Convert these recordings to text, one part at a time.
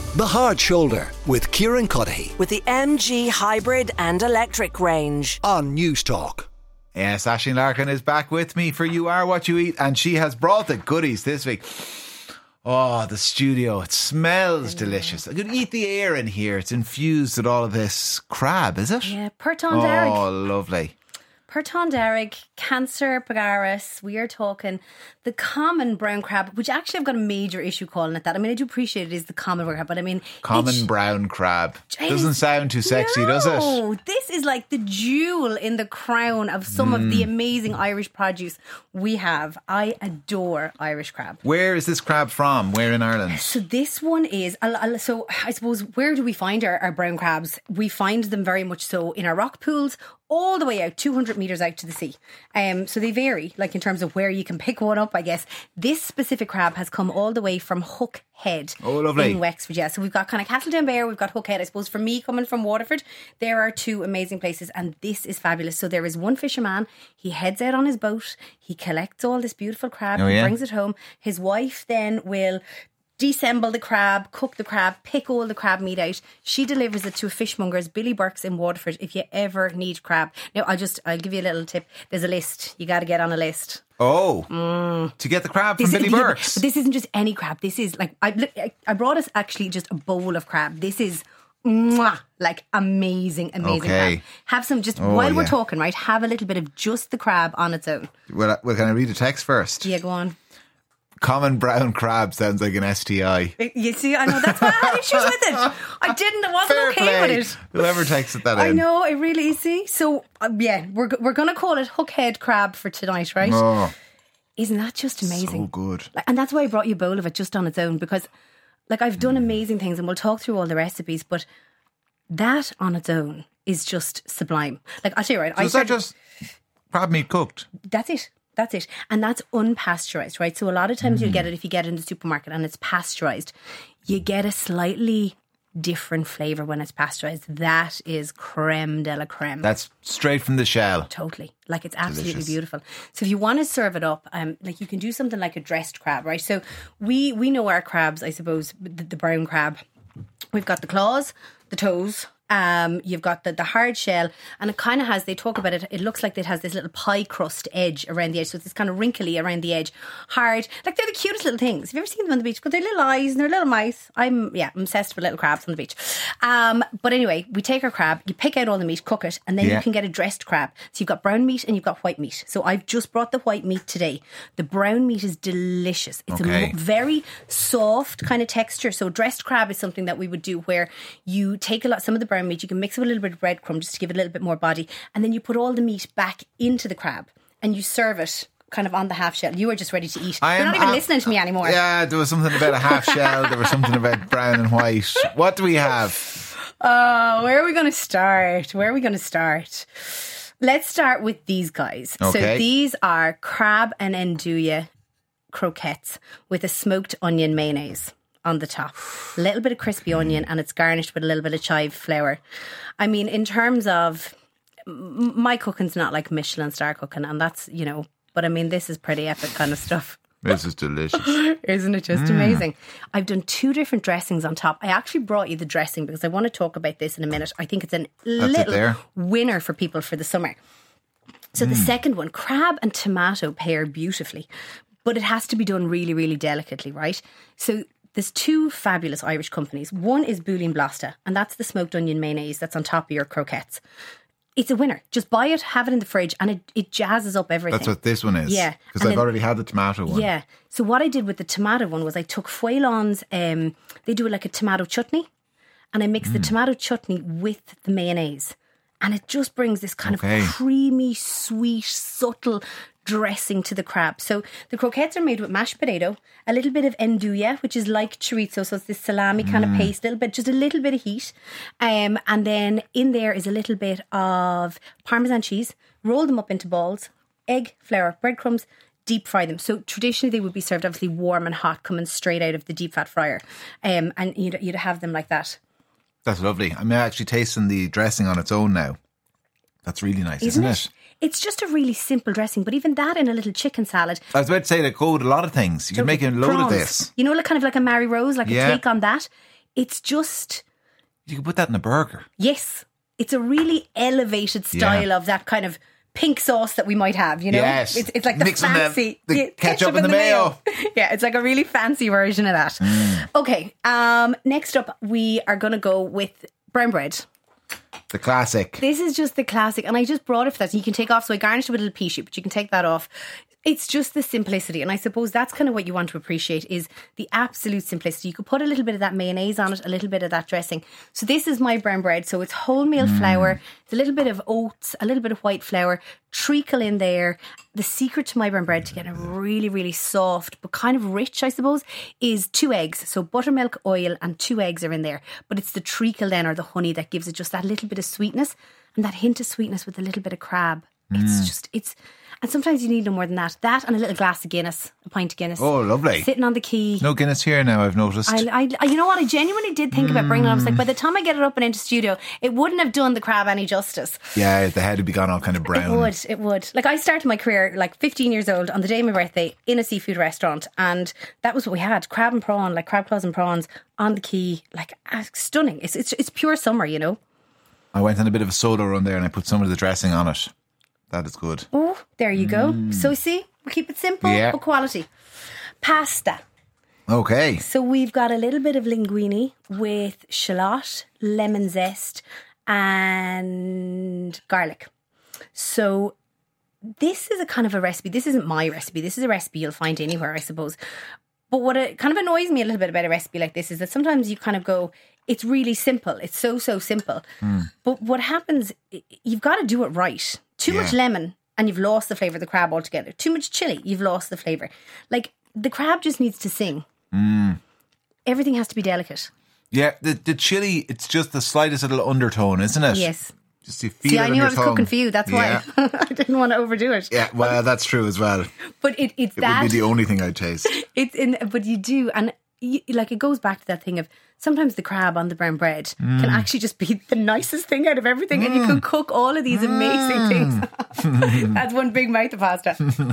The Hard Shoulder with Kieran Cuddihy With the MG hybrid and electric range. on News Talk. Yes, Aisling Larkin is back with me for You Are What You Eat, and she has brought the goodies this week. Oh, the studio, it smells delicious. I could eat the air in here. It's infused with all of this crab, is it? Yeah, Purton Derrick. Oh, lovely. Purton Derrick, Cancer pagaris. We are talking the common brown crab, which actually I've got a major issue calling it that. I mean, I do appreciate it is the common brown crab, but I mean... Common brown crab. Doesn't sound too sexy, does it? No, this is like the jewel in the crown of some of the amazing Irish produce we have. I adore Irish crab. Where is this crab from? Where in Ireland? So this one is, so I suppose, where do we find our brown crabs? We find them very much so in our rock pools, all the way out, 200 metres out to the sea. So they vary, like in terms of where you can pick one up, I guess. This specific crab has come all the way from Hook Head. Oh, lovely. In Wexford, yeah. So we've got kind of Castledownbere, we've got Hook Head. I suppose for me, coming from Waterford, there are two amazing places, and this is fabulous. So there is one fisherman, he heads out on his boat, he collects all this beautiful crab, he brings it home. His wife then will deassemble the crab, cook the crab, pick all the crab meat out. She delivers it to a fishmonger's, Billy Burke's in Waterford, if you ever need crab. Now, I'll give you a little tip. There's a list. You got to get on a list. Oh, to get the crab from Billy Burke's. But this isn't just any crab. This is like, I brought us actually just a bowl of crab. This is like amazing crab. Have some, just while we're talking, right, have a little bit of just the crab on its own. Well, can I read the text first? Yeah, go on. Common brown crab sounds like an STI. You see, I know, that's why I had issues with it. I wasn't Fair okay play. with it. Whoever texted that in. I know, it really is. See, so we're going to call it Hookhead crab for tonight, right? Oh, isn't that just amazing? so good. And that's why I brought you a bowl of it just on its own, because like I've done amazing things, and we'll talk through all the recipes, but that on its own is just sublime. Like, I'll tell you, right? So is that just crab meat cooked? That's it. That's it. And that's unpasteurised, right? So a lot of times you'll get it if you get it in the supermarket and it's pasteurised. You get a slightly different flavour when it's pasteurised. That is creme de la creme. That's straight from the shell. Totally. Like, it's absolutely Delicious. beautiful. So if you want to serve it up, like you can do something like a dressed crab, right? So we know our crabs, I suppose, the brown crab. We've got the claws, the toes. You've got the hard shell, and it kind of has, they talk about it, it looks like it has this little pie crust edge around the edge, so it's kind of wrinkly around the edge, hard, like they're the cutest little things. Have you ever seen them on the beach? Got their little eyes and their little mouth. I'm obsessed with little crabs on the beach. But anyway, we take our crab, you pick out all the meat, cook it, and then you can get a dressed crab. So you've got brown meat and you've got white meat. So I've just brought the white meat today. The brown meat is delicious. It's a very soft kind of texture. So dressed crab is something that we would do where you take some of the brown meat, you can mix it with a little bit of breadcrumb just to give it a little bit more body, and then you put all the meat back into the crab and you serve it kind of on the half shell. You are just ready to eat. You're not even listening to me anymore. Yeah, there was something about a half shell. There was something about brown and white. What do we have? Where are we going to start? Let's start with these guys. Okay. So these are crab and andouille croquettes with a smoked onion mayonnaise on the top. A little bit of crispy onion, and it's garnished with a little bit of chive flour. I mean, in terms of, my cooking's not like Michelin star cooking, and that's, but I mean, this is pretty epic kind of stuff. This is delicious. Isn't it just amazing? I've done 2 different dressings on top. I actually brought you the dressing because I want to talk about this in a minute. I think it's a little winner for people for the summer. So the second one, crab and tomato pair beautifully, but it has to be done really, really delicately, right? So there's 2 fabulous Irish companies. One is Bouillon Blasta, and that's the smoked onion mayonnaise that's on top of your croquettes. It's a winner. Just buy it, have it in the fridge, and it jazzes up everything. That's what this one is. Yeah. Because I've already had the tomato one. Yeah. So what I did with the tomato one was I took Foilon's, they do it like a tomato chutney, and I mixed the tomato chutney with the mayonnaise. And it just brings this kind of creamy, sweet, subtle dressing to the crab. So the croquettes are made with mashed potato, a little bit of andouille, which is like chorizo, so it's this salami kind of paste, just a little bit of heat. And then in there is a little bit of Parmesan cheese. Roll them up into balls, egg, flour, breadcrumbs, deep fry them. So traditionally they would be served obviously warm and hot, coming straight out of the deep fat fryer. And you'd have them like that. That's lovely. I'm actually tasting the dressing on its own now. That's really nice, isn't it? It's just a really simple dressing, but even that in a little chicken salad. I was about to say, like, go with a lot of things. You can make a load of this. Kind of like a Mary Rose, like a take on that. it's just, You can put that in a burger. yes, it's a really elevated style of that kind of pink sauce that we might have, you know? Yes. It's like the Mixing fancy the ketchup and the mayo. Yeah, it's like a really fancy version of that. Okay, next up we are going to go with brown bread. The classic. This is just the classic, and I just brought it for that. And you can take off, so I garnished it with a little pea shoot, but you can take that off. It's just the simplicity, and I suppose that's kind of what you want to appreciate is the absolute simplicity. You could put a little bit of that mayonnaise on it, a little bit of that dressing. So this is my brown bread. So it's wholemeal flour, it's a little bit of oats, a little bit of white flour, treacle in there. The secret to my brown bread to get it really, really soft but kind of rich, I suppose, is 2 eggs. So buttermilk, oil, and 2 eggs are in there. But it's the treacle then, or the honey, that gives it just that little bit of sweetness and that hint of sweetness with a little bit of crab. And sometimes you need no more than that. That and a little glass of Guinness, a pint of Guinness. Oh, lovely. Sitting on the quay. No Guinness here now, I've noticed. I you know what? I genuinely did think about bringing it. I was like, by the time I get it up and into studio, it wouldn't have done the crab any justice. Yeah, the head would be gone all kind of brown. It would. Like, I started my career like 15 years old on the day of my birthday in a seafood restaurant, and that was what we had. Crab and prawn, like crab claws and prawns on the quay. Like, stunning. It's pure summer, you know. I went on a bit of a solo run there and I put some of the dressing on it. That is good. Oh, there you go. So see, we keep it simple but quality. Pasta. Okay. So we've got a little bit of linguine with shallot, lemon zest and garlic. So this is a kind of a recipe. This isn't my recipe. This is a recipe you'll find anywhere, I suppose. But what it kind of annoys me a little bit about a recipe like this is that sometimes you kind of go, it's really simple. It's so simple. But what happens, you've got to do it right. Too much lemon and you've lost the flavour of the crab altogether. Too much chilli, you've lost the flavour. Like, the crab just needs to sing. Everything has to be delicate. Yeah, the chili, it's just the slightest little undertone, isn't it? Yes. Just you feel See, it I on knew your I was tongue. cooking for you. That's why I didn't want to overdo it. Yeah, well, that's true as well. But it's It that. would be the only thing I'd taste. But you do, and like, it goes back to that thing of sometimes the crab on the brown bread can actually just be the nicest thing out of everything, and you can cook all of these amazing things. That's one big mouth of pasta.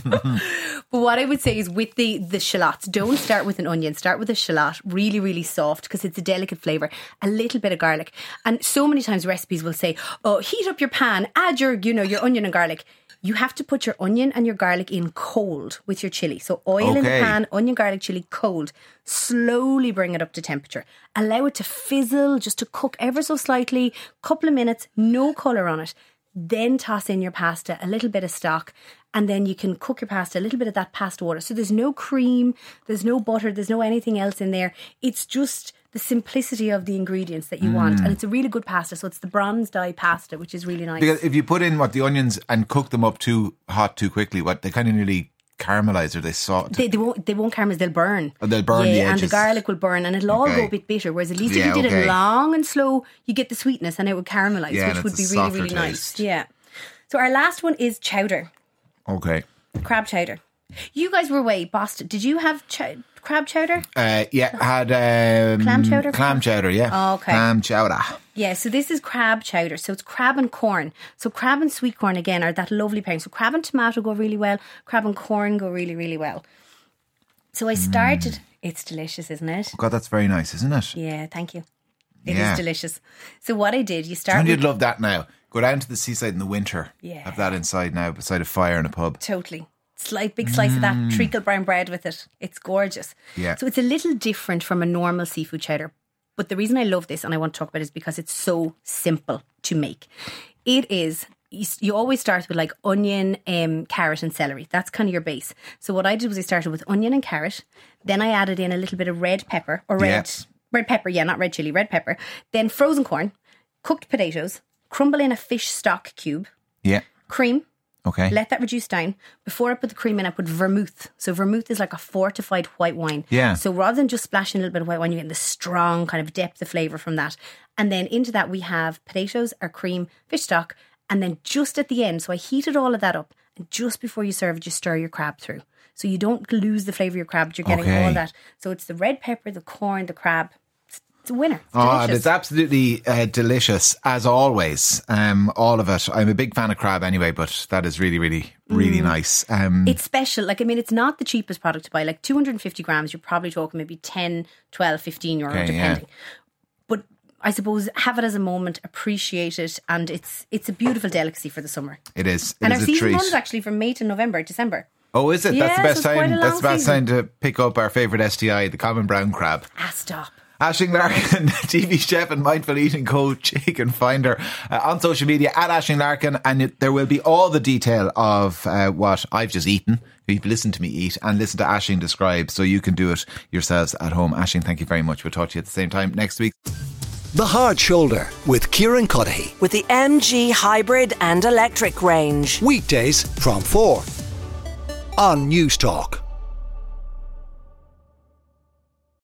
But what I would say is with the shallots, don't start with an onion. Start with a shallot, really, really soft, because it's a delicate flavour. A little bit of garlic, and so many times recipes will say, "Oh, heat up your pan, add your onion and garlic." You have to put your onion and your garlic in cold with your chilli. So oil in the pan, onion, garlic, chilli, cold. Slowly bring it up to temperature. Allow it to fizzle, just to cook ever so slightly. Couple of minutes, no colour on it. Then toss in your pasta, a little bit of stock, and then you can cook your pasta, a little bit of that pasta water. So there's no cream, there's no butter, there's no anything else in there. It's just the simplicity of the ingredients that you want, and it's a really good pasta. So it's the bronze dye pasta, which is really nice. Because if you put in the onions and cook them up too hot too quickly, they kind of nearly caramelise, or they salt. They won't caramelize, they'll burn. Oh, they'll burn the edges. And the garlic will burn, and it'll all go a bit bitter. Whereas at least if you did it long and slow, you get the sweetness and it would caramelise, which would be really, really nice. Yeah. So our last one is chowder. Okay. Crab chowder. You guys were away, Boston. Did you have crab chowder? Yeah, had clam chowder. Clam chowder, yeah. Oh, okay. Clam chowder. Yeah, so this is crab chowder. So it's crab and corn. So crab and sweet corn again are that lovely pairing. So crab and tomato go really well. Crab and corn go really, really well. So I started. It's delicious, isn't it? God, that's very nice, isn't it? Yeah, thank you. It is delicious. So what I did, you start. And you'd love that now. Go down to the seaside in the winter. Yeah. Have that inside now, beside a fire in a pub. Totally. Big slice of that treacle brown bread with it. It's gorgeous. Yeah. So it's a little different from a normal seafood chowder. But the reason I love this and I want to talk about it is because it's so simple to make. It is, you always start with like onion, carrot and celery. That's kind of your base. So what I did was I started with onion and carrot. Then I added in a little bit of red pepper or red pepper. Yeah, not red chili, red pepper. Then frozen corn, cooked potatoes, crumble in a fish stock cube. Yeah. Cream. Okay. Let that reduce down. Before I put the cream in, I put vermouth. So vermouth is like a fortified white wine. Yeah. So rather than just splashing a little bit of white wine, you get the strong kind of depth of flavour from that. And then into that we have potatoes, our cream, fish stock, and then just at the end, so I heated all of that up, and just before you serve it, you stir your crab through. So you don't lose the flavour of your crab, but you're getting all that. So it's the red pepper, the corn, the crab. It's a winner. It's delicious. And it's absolutely delicious, as always. All of it. I'm a big fan of crab anyway, but that is really, really, really nice. It's special. Like, I mean, it's not the cheapest product to buy. Like 250 grams, you're probably talking maybe 10, 12, 15 euro, depending. Yeah. but I suppose have it as a moment, appreciate it, and it's a beautiful delicacy for the summer. It is. It And is our a season treat. runs actually from May to November, December. Oh, is it? That's the Yeah, best so it's quite time. a That's long the best season. time to pick up our favourite STI, the common brown crab. Stop. Aisling Larkin, TV chef and mindful eating coach. You can find her on social media at Aisling Larkin, and there will be all the detail of what I've just eaten. You've listened to me eat and listen to Aisling describe, so you can do it yourselves at home. Aisling, thank you very much. We'll talk to you at the same time next week. The Hard Shoulder with Kieran Cuddihy. With the MG hybrid and electric range. Weekdays from 4 on News Talk.